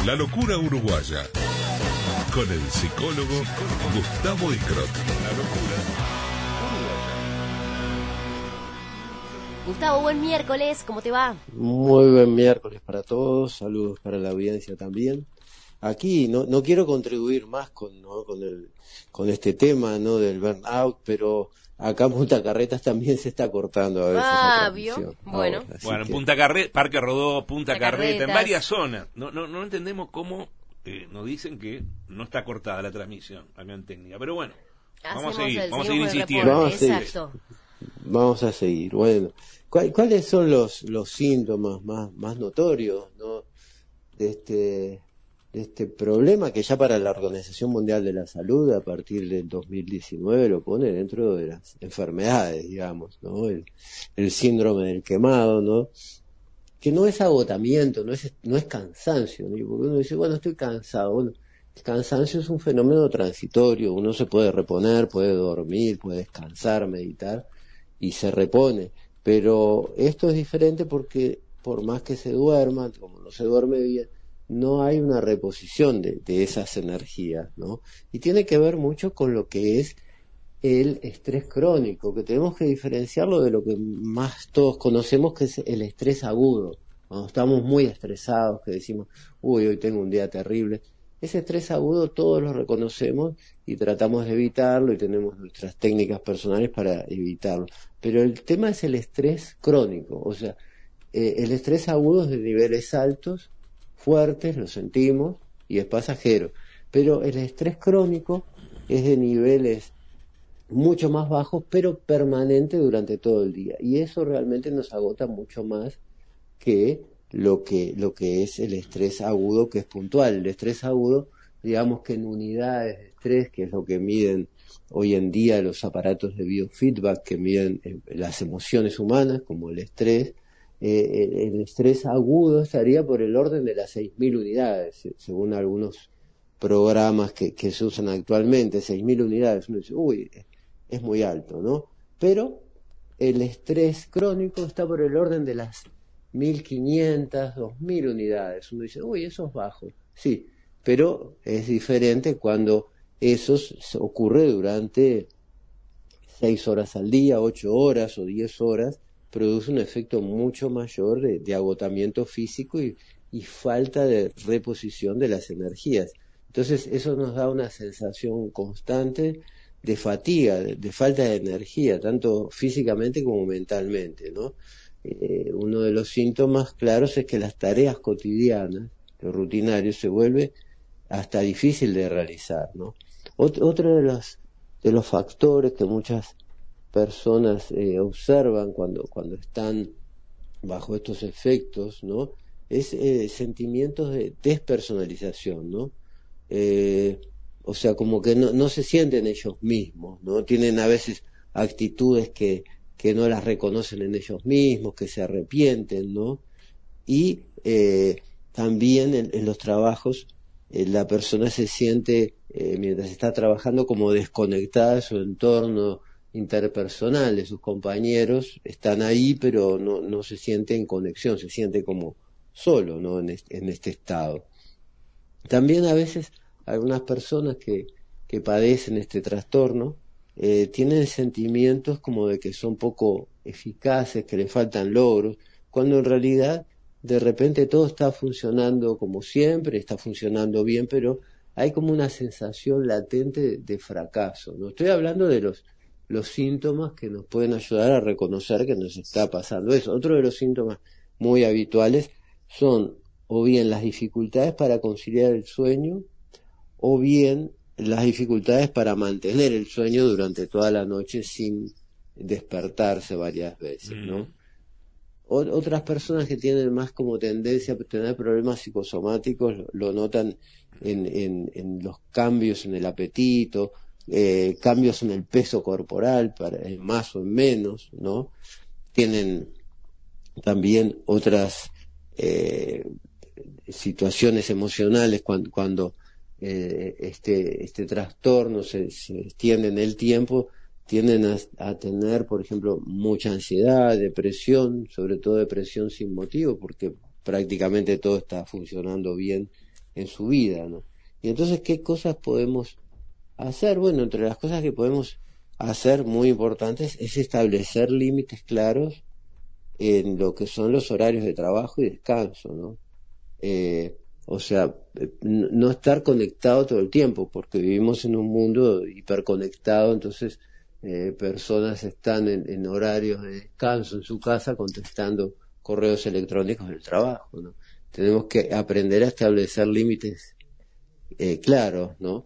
La locura uruguaya, con el psicólogo Gustavo Icrot. La locura uruguaya. Gustavo, buen miércoles, ¿cómo te va? Muy buen miércoles para todos, saludos para la audiencia también. Aquí no quiero contribuir más con este tema, ¿no?, del burnout, pero acá en Punta Carretas también se está cortando a veces la transmisión. Bueno. Ahora, Bueno, que... Punta Carreta, Parque Rodó, Punta Carreta, en Carretas. varias zonas. No entendemos cómo nos dicen que no está cortada la transmisión acá en técnica. Pero bueno, vamos a seguir insistiendo. Vamos a seguir. Exacto. Vamos a seguir. Bueno, ¿cuáles son los síntomas más notorios, ¿no?, de este problema que ya para la Organización Mundial de la Salud a partir del 2019 lo pone dentro de las enfermedades, digamos, ¿no? El síndrome del quemado, ¿no? Que no es agotamiento, no es cansancio, ¿no? Porque uno dice, bueno, estoy cansado. Bueno, el cansancio es un fenómeno transitorio, uno se puede reponer, puede dormir, puede descansar, meditar y se repone. Pero esto es diferente porque por más que se duerma, como no se duerme bien, no hay una reposición de esas energías, ¿no? Y tiene que ver mucho con lo que es el estrés crónico, que tenemos que diferenciarlo de lo que más todos conocemos, que es el estrés agudo. Cuando estamos muy estresados, que decimos, hoy tengo un día terrible. Ese estrés agudo todos lo reconocemos y tratamos de evitarlo y tenemos nuestras técnicas personales para evitarlo. Pero el tema es el estrés crónico, o sea, el estrés agudo es de niveles altos, fuertes, lo sentimos y es pasajero, pero el estrés crónico es de niveles mucho más bajos pero permanente durante todo el día, y eso realmente nos agota mucho más que lo que es el estrés agudo, que es puntual. El estrés agudo, digamos que en unidades de estrés, que es lo que miden hoy en día los aparatos de biofeedback que miden las emociones humanas, como el estrés, el estrés agudo estaría por el orden de las 6.000 unidades, según algunos programas que se usan actualmente. 6.000 unidades, uno dice, es muy alto, ¿no? Pero el estrés crónico está por el orden de las 1.500, 2.000 unidades. Uno dice, eso es bajo. Sí, pero es diferente cuando eso ocurre durante 6 horas al día, 8 horas o 10 horas, produce un efecto mucho mayor de agotamiento físico y falta de reposición de las energías. Entonces eso nos da una sensación constante de fatiga, de falta de energía, tanto físicamente como mentalmente, ¿no? Uno de los síntomas claros es que las tareas cotidianas, lo rutinario, se vuelve hasta difícil de realizar, ¿no? Otro de los factores que muchas personas observan cuando están bajo estos efectos, ¿no?, es sentimientos de despersonalización, ¿no? O sea, como que no se sienten ellos mismos, ¿no? Tienen a veces actitudes que no las reconocen en ellos mismos, que se arrepienten, ¿no? Y también en los trabajos la persona se siente, mientras está trabajando, como desconectada de su entorno interpersonal, de sus compañeros. Están ahí, pero no se siente en conexión, se siente como solo, ¿no?, en este estado. También a veces algunas personas que padecen este trastorno tienen sentimientos como de que son poco eficaces, que les faltan logros, cuando en realidad de repente todo está funcionando como siempre, está funcionando bien, pero hay como una sensación latente de fracaso, ¿no? Estoy hablando de los síntomas que nos pueden ayudar a reconocer que nos está pasando eso. Otro de los síntomas muy habituales son o bien las dificultades para conciliar el sueño, o bien las dificultades para mantener el sueño durante toda la noche sin despertarse varias veces, ¿no? Otras personas que tienen más como tendencia a tener problemas psicosomáticos lo notan en los cambios en el apetito, cambios en el peso corporal, en más o en menos, ¿no? Tienen también otras situaciones emocionales cuando este trastorno se extiende en el tiempo. Tienden a tener, por ejemplo, mucha ansiedad, depresión, sobre todo depresión sin motivo, porque prácticamente todo está funcionando bien en su vida, ¿no? Y entonces, ¿qué cosas podemos hacer? Bueno, entre las cosas que podemos hacer muy importantes es establecer límites claros en lo que son los horarios de trabajo y descanso, ¿no? O sea, no estar conectado todo el tiempo, porque vivimos en un mundo hiperconectado, entonces personas están en horarios de descanso en su casa contestando correos electrónicos del trabajo, ¿no? Tenemos que aprender a establecer límites claros, ¿no?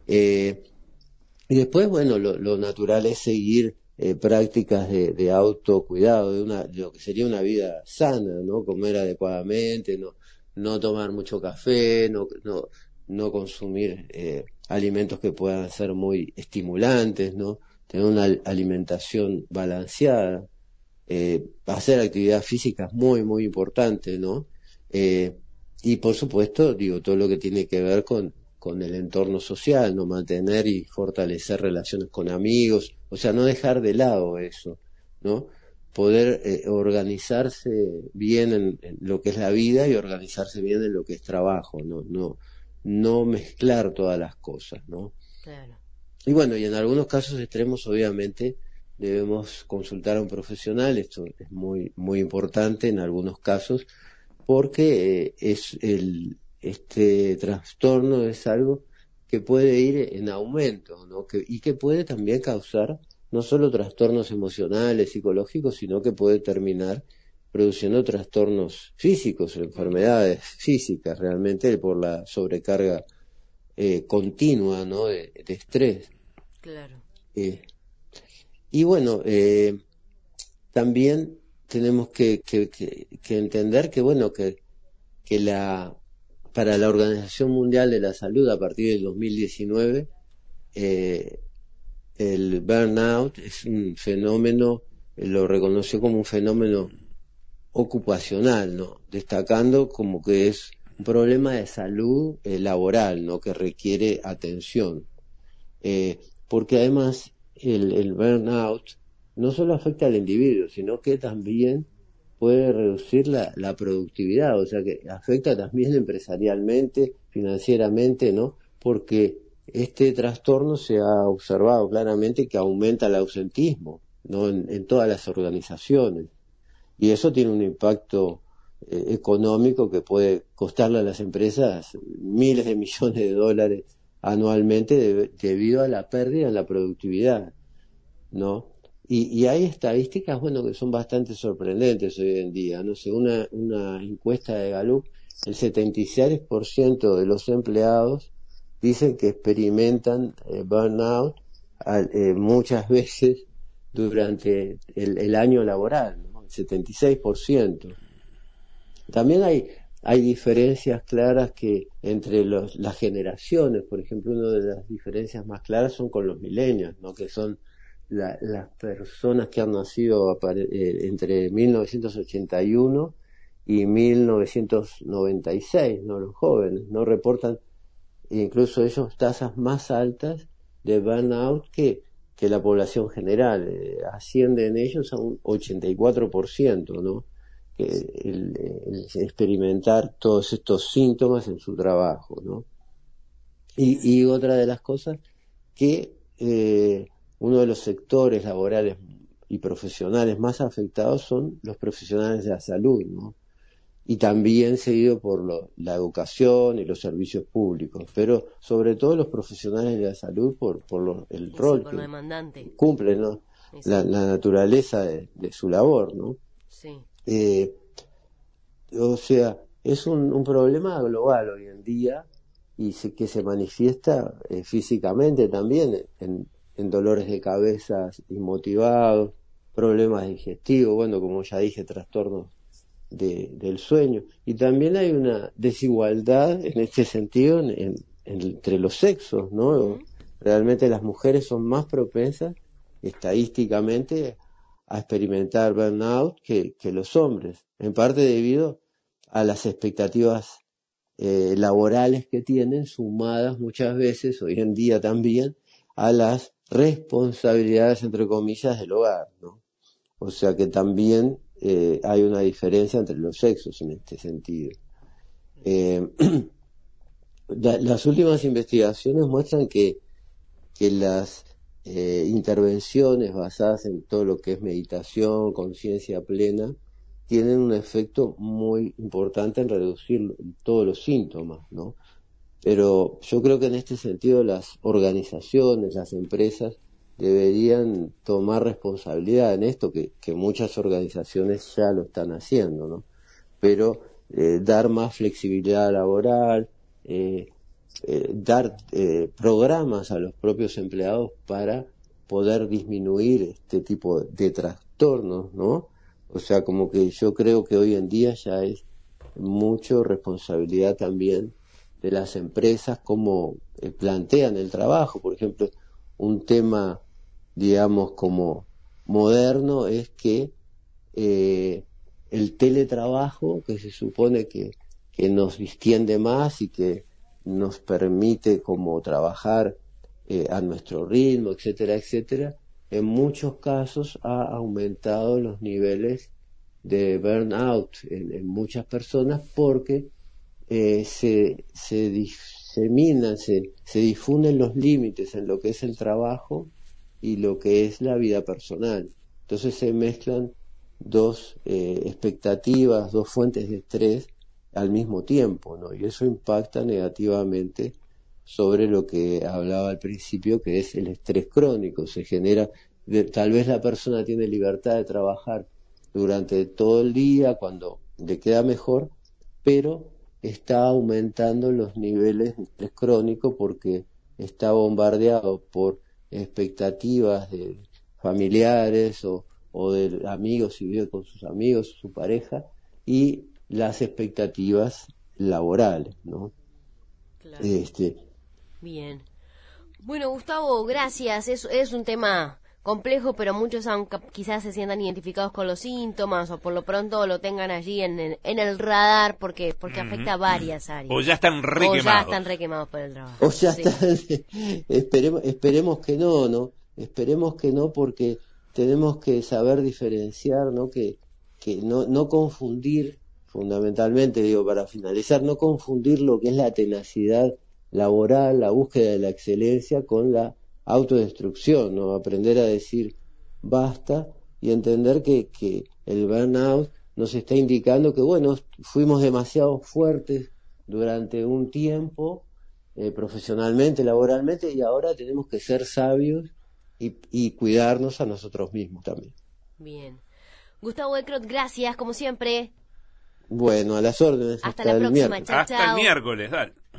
Y después, bueno, lo natural es seguir prácticas de autocuidado, de lo que sería una vida sana, ¿no? Comer adecuadamente, no tomar mucho café, no consumir alimentos que puedan ser muy estimulantes, ¿no? Tener una alimentación balanceada, hacer actividad física es muy, muy importante, ¿no? Y por supuesto, digo, todo lo que tiene que ver con el entorno social, no mantener y fortalecer relaciones con amigos, o sea, no dejar de lado eso, ¿no? Poder organizarse bien en lo que es la vida y organizarse bien en lo que es trabajo, no mezclar todas las cosas, ¿no? Claro. Y bueno, y en algunos casos extremos, obviamente, debemos consultar a un profesional, esto es muy, muy importante en algunos casos, porque este trastorno es algo que puede ir en aumento, ¿no? Y que puede también causar no solo trastornos emocionales, psicológicos, sino que puede terminar produciendo trastornos físicos, enfermedades físicas realmente por la sobrecarga continua, ¿no? de estrés. Claro. Y bueno, también tenemos que entender que bueno que para la Organización Mundial de la Salud a partir del 2019 el burnout es un fenómeno, lo reconoció como un fenómeno ocupacional, ¿no? Destacando como que es un problema de salud laboral, ¿no? Que requiere atención, porque además el burnout no solo afecta al individuo, sino que también puede reducir la productividad, o sea que afecta también empresarialmente, financieramente, ¿no? Porque este trastorno se ha observado claramente que aumenta el ausentismo, ¿no? En todas las organizaciones. Y eso tiene un impacto económico que puede costarle a las empresas miles de millones de dólares anualmente debido a la pérdida en la productividad, ¿no? Y hay estadísticas, bueno, que son bastante sorprendentes hoy en día, ¿no? Según una encuesta de Gallup, el 76% de los empleados dicen que experimentan burnout muchas veces durante el año laboral, ¿no? El 76%. También hay diferencias claras que entre las generaciones, por ejemplo, una de las diferencias más claras son con los millennials, ¿no? Que son las personas que han nacido entre 1981 y 1996, ¿no? Los jóvenes, ¿no? Reportan incluso ellos tasas más altas de burnout que la población general, asciende en ellos a un 84%, ¿no? El experimentar todos estos síntomas en su trabajo, ¿no? Y otra de las cosas que uno de los sectores laborales y profesionales más afectados son los profesionales de la salud, ¿no? Y también seguido por la educación y los servicios públicos, pero sobre todo los profesionales de la salud por el rol que cumplen, ¿no? La naturaleza de su labor, ¿no? Sí. O sea, es un problema global hoy en día y que se manifiesta físicamente también en dolores de cabeza inmotivados, problemas digestivos, bueno, como ya dije, trastornos del sueño. Y también hay una desigualdad en este sentido entre los sexos, ¿no? Uh-huh. Realmente las mujeres son más propensas estadísticamente a experimentar burnout que los hombres, en parte debido a las expectativas laborales que tienen, sumadas muchas veces, hoy en día también, a las responsabilidades, entre comillas, del hogar, ¿no? O sea que también hay una diferencia entre los sexos en este sentido. las últimas investigaciones muestran que las intervenciones basadas en todo lo que es meditación, conciencia plena, tienen un efecto muy importante en reducir todos los síntomas, ¿no? Pero yo creo que en este sentido las organizaciones, las empresas, deberían tomar responsabilidad en esto, que muchas organizaciones ya lo están haciendo, ¿no? Pero dar más flexibilidad laboral, dar programas a los propios empleados para poder disminuir este tipo de trastornos, ¿no? O sea, como que yo creo que hoy en día ya es mucho responsabilidad también de las empresas cómo plantean el trabajo. Por ejemplo, un tema, digamos, como moderno es que el teletrabajo, que se supone que nos distiende más y que nos permite como trabajar a nuestro ritmo, etcétera, etcétera, en muchos casos ha aumentado los niveles de burnout en muchas personas porque se diseminan, se difunden los límites en lo que es el trabajo y lo que es la vida personal. Entonces se mezclan dos expectativas, dos fuentes de estrés al mismo tiempo, ¿no? Y eso impacta negativamente sobre lo que hablaba al principio, que es el estrés crónico. Se genera, tal vez la persona tiene libertad de trabajar durante todo el día cuando le queda mejor, pero está aumentando los niveles de estrés crónico porque está bombardeado por expectativas de familiares o de amigos, si vive con sus amigos, su pareja, y las expectativas laborales, ¿no? Claro. Bien. Bueno, Gustavo, gracias. Es un tema complejo, pero muchos quizás se sientan identificados con los síntomas o por lo pronto lo tengan allí en el radar porque afecta a varias áreas. O ya están requemados por el trabajo. O ya están, esperemos que no, esperemos que no, porque tenemos que saber diferenciar, ¿no? Que no confundir, fundamentalmente, digo, para finalizar, no confundir lo que es la tenacidad laboral, la búsqueda de la excelencia con la autodestrucción, ¿no? Aprender a decir basta y entender que el burnout nos está indicando que, bueno, fuimos demasiado fuertes durante un tiempo, profesionalmente, laboralmente, y ahora tenemos que ser sabios y cuidarnos a nosotros mismos también. Bien. Gustavo Ekrot, gracias, como siempre. Bueno, a las órdenes. Hasta la próxima, chao. Hasta el miércoles, dale.